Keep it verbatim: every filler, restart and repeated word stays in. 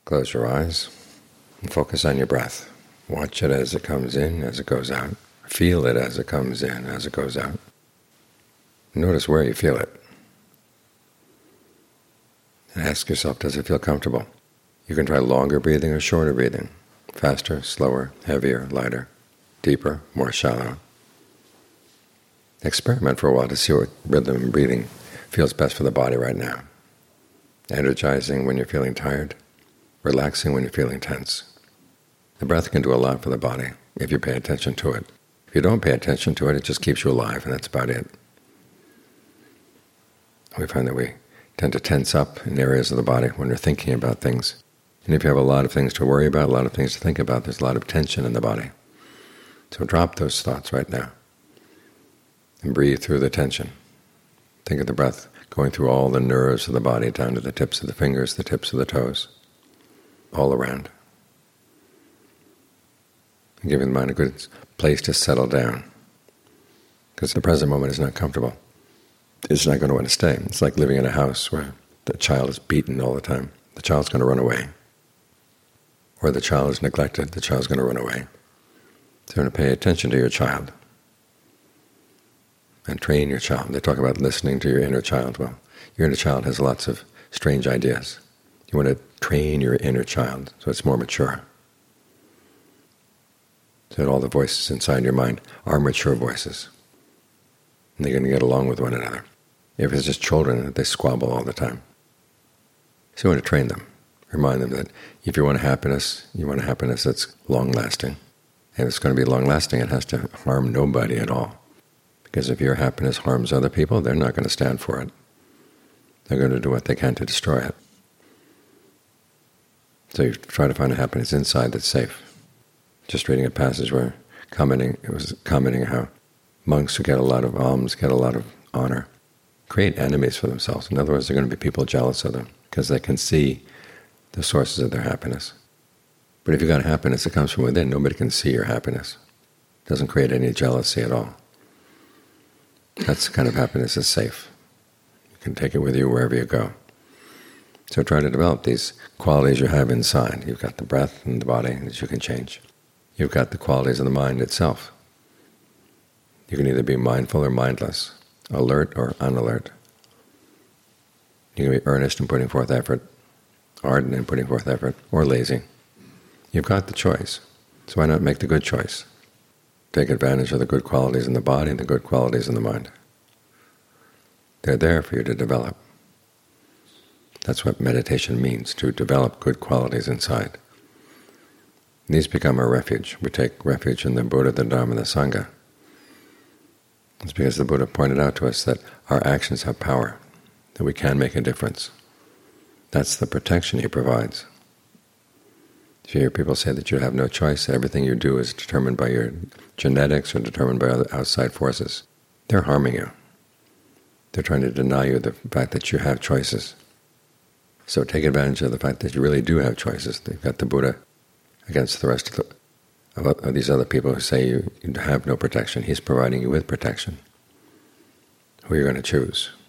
Close your eyes and focus on your breath. Watch it as it comes in, as it goes out. Feel it as it comes in, as it goes out. Notice where you feel it. And ask yourself, does it feel comfortable? You can try longer breathing or shorter breathing, faster, slower, heavier, lighter, deeper, more shallow. Experiment for a while to see what rhythm and breathing feels best for the body right now. Energizing when you're feeling tired, relaxing when you're feeling tense. The breath can do a lot for the body if you pay attention to it. If you don't pay attention to it, it just keeps you alive, and that's about it. We find that we tend to tense up in areas of the body when we're thinking about things. And if you have a lot of things to worry about, a lot of things to think about, there's a lot of tension in the body. So drop those thoughts right now and breathe through the tension. Think of the breath going through all the nerves of the body down to the tips of the fingers, the tips of the toes, all around. And giving the mind a good place to settle down, because the present moment is not comfortable. It's not going to want to stay. It's like living in a house where the child is beaten all the time. The child's going to run away. Or the child is neglected. The child's going to run away. So you're going to pay attention to your child and train your child. They talk about listening to your inner child. Well, your inner child has lots of strange ideas. You want to train your inner child so it's more mature. So that all the voices inside your mind are mature voices. And they're going to get along with one another. If it's just children, they squabble all the time. So you want to train them. Remind them that if you want happiness, you want a happiness that's long-lasting. And if it's going to be long-lasting, it has to harm nobody at all. Because if your happiness harms other people, they're not going to stand for it. They're going to do what they can to destroy it. So you try to find a happiness inside that's safe. Just reading a passage where commenting, it was commenting how monks who get a lot of alms, get a lot of honor, create enemies for themselves. In other words, there are going to be people jealous of them because they can see the sources of their happiness. But if you've got happiness that comes from within, nobody can see your happiness. It doesn't create any jealousy at all. That's the kind of happiness that's safe. You can take it with you wherever you go. So try to develop these qualities you have inside. You've got the breath and the body that you can change. You've got the qualities of the mind itself. You can either be mindful or mindless, alert or unalert. You can be earnest in putting forth effort, ardent in putting forth effort, or lazy. You've got the choice. So why not make the good choice? Take advantage of the good qualities in the body and the good qualities in the mind. They're there for you to develop. That's what meditation means, to develop good qualities inside. These become our refuge. We take refuge in the Buddha, the Dharma, and the Sangha. It's because the Buddha pointed out to us that our actions have power, that we can make a difference. That's the protection he provides. If you hear people say that you have no choice, everything you do is determined by your genetics or determined by other outside forces, they're harming you. They're trying to deny you the fact that you have choices. So take advantage of the fact that you really do have choices. They've got the Buddha against the rest of, the, of, of these other people who say you, you have no protection. He's providing you with protection. Who you're going to choose.